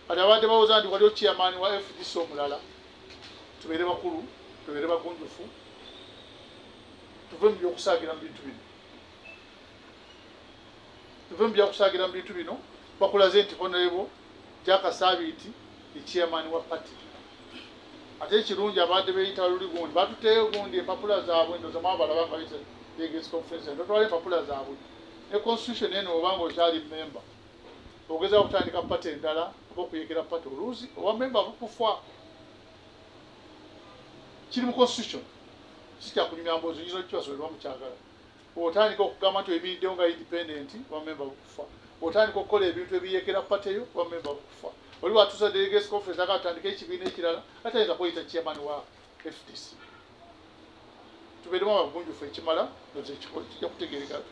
kati abadde bawoza nti waliwo chairman wa FDC omulala tubeere bakulu tubeere bagunjufu tuve mu byokusaagira mu bintu bino bakulaze nti honorable Jaka Sabiti ye chairman wa party ate ekirungi abadde beeyita luli gundi batuteeyo gundi empapula zaabwe ndoza mwabalaba nga bayita delegates conference ndotwala empapula zaabwe ne constitution eno obanga okyali member ogeza okutandika party endala oba okuyekera party oluuzi oba member bukufa kiri mu constitution sikya kunyumya mbozi nyizo kibasoberwa mu kyagala otandika okugamba nti ebiriddewo nga independent oba member bukufa otandika okukola ebintu ebiyekera party yo oba member bukufa oli watuusa delegates conference akatandika ekibiina ekirala atayinza kweyita chairman wa FDC tubeeremu abagunjufu ekimala nozekikolo kijja kutegeereka